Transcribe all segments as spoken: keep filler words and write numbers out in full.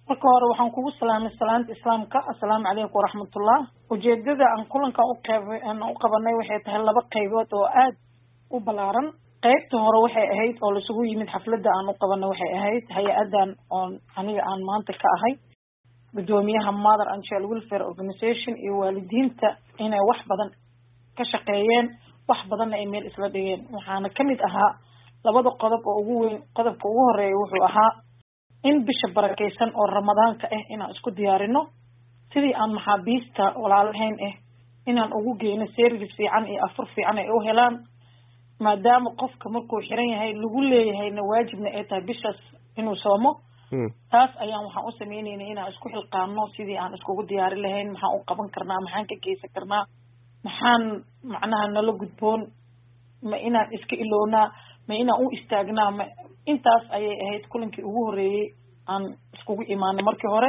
marka hore waxaan kugu salaamay salaanta islaamka. Assalaamu calaykum waraxmatullah. Ujeedada aan kulanka u qaybay aan u qabanay waxay tahay laba qaybood oo aad u balaaran. qaybta hore waxay ahayd oo la isugu yimid xafladda aan u qabanay waxay ahayd hay'adan oo aniga aan maanta ka ahay gudoomiyaha Mother and Child Welfare Organization iyo waalidiinta inay wax badan ka shaqeeyeen, wax badan ay meel isla dhigeen. waxaana kamid ahaa labada qodob oo ugu weyn. qodobka ugu horeeya wuxuu ahaa in bisha barakeysan oo ramadaanka ah inaan isku diyaarino sidii aan maxaabiista walaalahayn ah inaan ugu geyno service fiican iyo afur fiican ay u helaan, maadaama qofka markuu xiran yahay lagu leeyahayna waajibna ay tahay bishaas inuu soomo. taas ayaan waxaan u sameynaynay inaan isku xilqaano sidii aan iskugu diyaari lahayn, maxaan u qaban karnaa, maxaan ka geysan karnaa, maxaan macnaha nala gudboon, ma inaan iska ilownaa, ma inaan u istaagnaa. ma intaas ayay ahayd kulankii ugu horeeyey aan iskugu imaanay markii hore.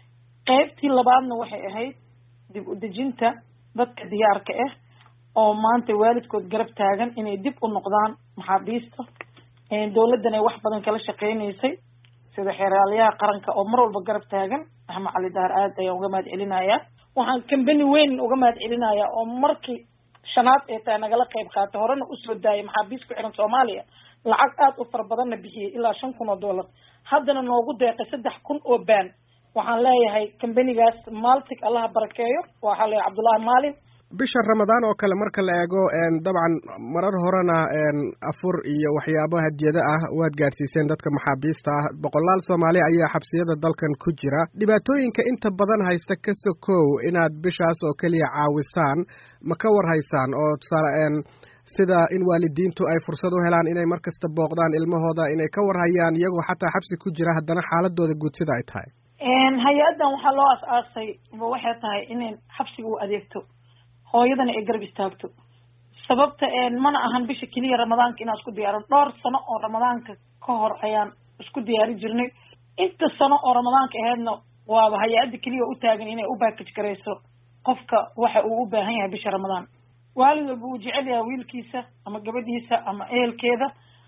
qaybtii labaadna waxay ahayd dib u dejinta dadka diyaarka ah oo maanta waalidkood garab taagan inay dib u noqdaan maxaabiista. dowladdan ay wax badan kala shaqeynaysay sida xeeraalyaha qaranka oo mar walba garab taagan Axmed Cali Daar aad ayaan uga mahad celinayaa. waxaan kambani weyn uga mahad celinayaa oo markii shanaad ee tahay nagala qayb qaatay, horena usoo daayay maxaabiis ku xiran Soomaaliya lacag aad u fara badanna bixiyay ilaa shan kun oo dollar, haddana noogu deeqay saddex kun oo baan. waxaan leeyahay kambanigaas Maltic Allah barakeeyo. waxaa leeyahay Cabdullaahi Maalin. bisha ramadaan oo kale marka la eego dabcan marar horena afur iyo waxyaabo hadiyada ah waad gaarsiiseen dadka maxaabiista ah. boqolaal Soomaali ayaa xabsiyada dalkan ku jira. dhibaatooyinka inta badan haysta ka sokow inaad bishaas oo kaliya caawisaan ma ka war haysaan oo tusaale sida in waalidiintu ay fursad u helaan inay markasta booqdaan ilmahooda, inay ka war hayaan iyagoo xataa xabsi ku jira haddana xaaladooda guud sida ay tahay? hay-adan waxaa loo as-aasay waxay tahay inay xabsiga u adeegto, hooyadana ay garab istaagto. sababta mana ahan bisha keliya ramadaanka inaan isku diyaarin. dhowr sano oo ramadaanka ka hor ayaan isku diyaari jirnay. inta sano oo ramadaanka ahaydna waaba hay-adda keliya u taagan inay u baakaj garayso qofka waxa uu u baahan yahay bisha ramadaan. waalid walba uu jecel yahay wiilkiisa ama gabadhiisa ama ehelkeeda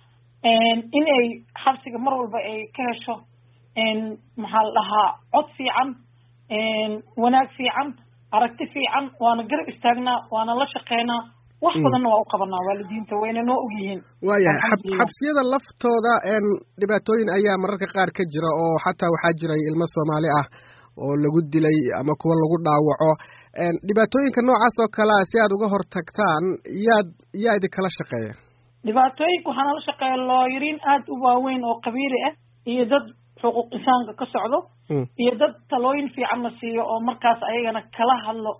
inay xabsiga mar walba ay ka hesho maxaa la dhahaa cod fiican, wanaag fiican, aragti fiican. waana garab istaagnaa, waana la shaqeynaa, wax badanna waa u qabanaa. waalidiinta wayna noo ogyihiin. waayahay xabsiyada laftooda dhibaatooyin ayaa mararka qaar ka jira oo xataa waxaa jiray ilmo Soomaali ah oo lagu dilay ama kuwa lagu dhaawaco. dhibaatooyinka noocaas oo kalea si aad uga hortagtaan yaad yaa idinkala shaqeeya? dhibaatooyinka waxaa nala shaqeeya looyariin aad u waaweyn oo qabiili ah iyo dad xuquuq insaanka ka socdo iyo dad talooyin fiican la siiyo oo markaas ayagana kala hadlo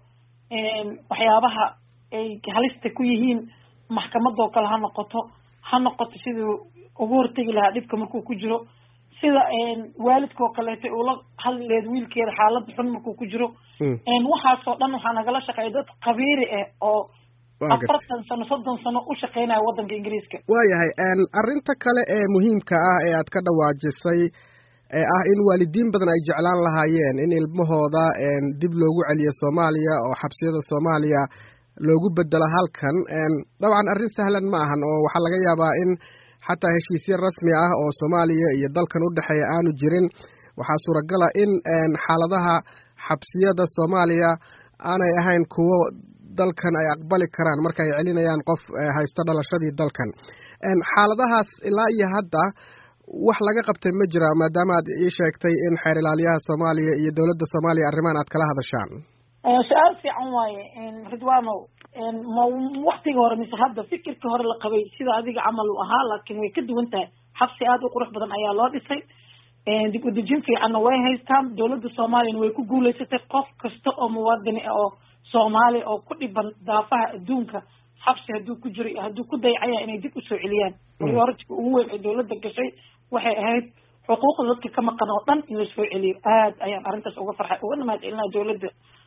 waxyaabaha ay halista ku yihiin maxkamadoo kale ha noqoto ha noqoto siduu ugu hortegi lahaa dhibka markuu ku jiro, sida waalidkoo kaleeto ula hadleed wiilkeeda xaalada xun markuu ku jiro. waxaasoo dhan waxaa nagala shaqeeya dad qabiiri ah oo afartan sano soddon sano u shaqeynaya waddanka Ingiriiska. waayahay arrinta kale ee muhiimka ah ee aad ka dhawaajisay ee ah in waalidiin badan ay jeclaan lahaayeen in ilmahooda dib loogu celiyo Soomaaliya oo xabsiyada Soomaaliya loogu bedelo halkan. dabcan arrin sahlan ma ahan oo waxaa laga yaabaa in xataa heshiisyo rasmi ah oo Soomaaliya iyo dalkan u dhexeeya aanu jirin. waxaa suuragala in xaaladaha xabsiyada Soomaaliya aanay ahayn kuwo dalkan ay aqbali karaan marka ay celinayaan qof haysta dhalashadii dalkan. xaaladahaas ilaa iyo hadda wax laga qabtay ma jira, maadaama aad ii sheegtay in xeer ilaaliyaha Soomaaliya iyo dowladda Soomaaliya arrimahan aad kala hadashaan? su-aal fiican waaye Ridwaanow. ma waktiga hore mise hadda fikirka hore la qabay sida adiga camal u ahaa, laakiin way ka duwan tahay. xabsi aad u qurux badan ayaa loo dhisay, dib u dejin fiicanna way haystaan. dowladda Soomaaliyana way ku guulaysatay qof kasta oo muwaadini ah oo Soomaali oo ku dhiban daafaha adduunka xabsi hadduu ku jiro iyo hadduu ku dayacaya inay dib usoo celiyaan. priority-ga ugu weyn ee dowladda gashay waxay ahayd xuquuqda dadka ka maqan oo dhan in la soo celiyo. aad ayaan arrintaas uga farxay, ugana mahad celinaa dowladda,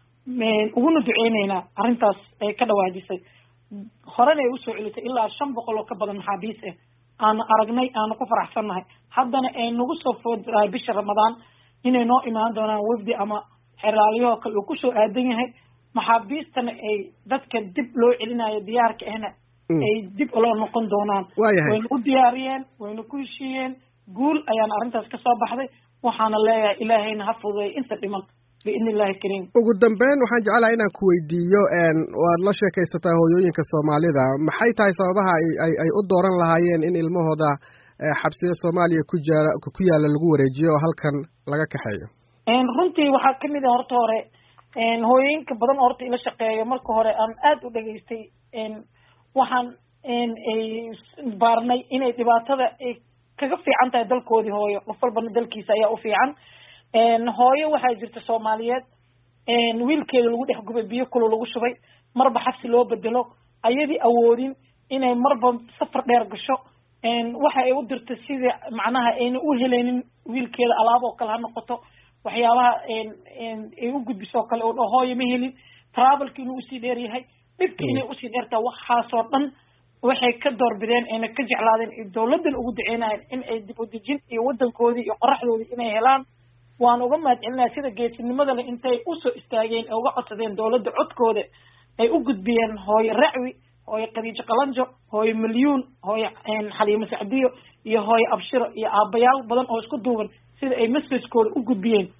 uguna duceyneynaa arrintaas ay ka dhawaajisay. horena ay usoo celisay ilaa shan boqol oo ka badan maxaabiis ah aanu aragnay, aanu ku faraxsannahay. haddana ay nagu soo foodahay bisha ramadaan inay noo imaan doonaan wafdi ama xeraaliyahoo kale uu kusoo aadan yahay. maxaabiistana ay dadka dib loo celinayo diyaarka ahna ay dib loo noqon doonaan. wayna u diyaariyeen, wayna ku heshiiyeen, guul ayaan arrintaas ka soo baxday. waxaana leeyahay ilaahayna ha fududeey inta dhiman biidni illaahi kariim. ugu dambeyn waxaan jeclahay inaan ku weydiiyo waad la sheekaysataa hooyooyinka soomaalida maxay tahay sababaha ay ay u dooran lahaayeen in ilmahooda xabsiga soomaaliya ku jaala ku yaala lagu wareejiyo oo halkan laga kaxeeyo? runtii waxaa kamid ah horta hore hooyooyinka badan oo horta ila shaqeeyo marka hore aan aad u dhageystay waxaan baarnay inay dhibaatada ay kaga fiican tahay dalkoodii hooyo qof walbana dalkiisa ayaa u fiican. hooyo waxaa jirta soomaaliyeed wiilkeeda lagu dhex gubay biyo kulo lagu shubay marba xabsi loo bedelo ayadii awoodin inay marba safar dheer gasho waxa ay u dirta sida macnaha ayna u heleynin wiilkeeda alaab oo kale ha noqoto waxyaabaha ay u gudbiso kale oo hooyo ma helin travelki inuu usii dheer yahay dhibki inay usii dheertaa waxaasoo dhan waxay ka doorbideen ayna ka jeclaadeen dawladan ugu duceynayeen in ay dib u dejin iyo wadankoodii iyo qoraxdoodii inay helaan. waan uga mahadcelinayaa sida geesinimada leh intay usoo istaageen ee uga codsadeen dawladda codkooda ay u gudbiyeen hooyo racwi hooyo khadiijo qalanjo hooyo milyuun hooyo xaliimo sacdiyo iyo hooyo abshiro iyo aabayaal badan oo isku duuban sida ay messagekooda u gudbiyeen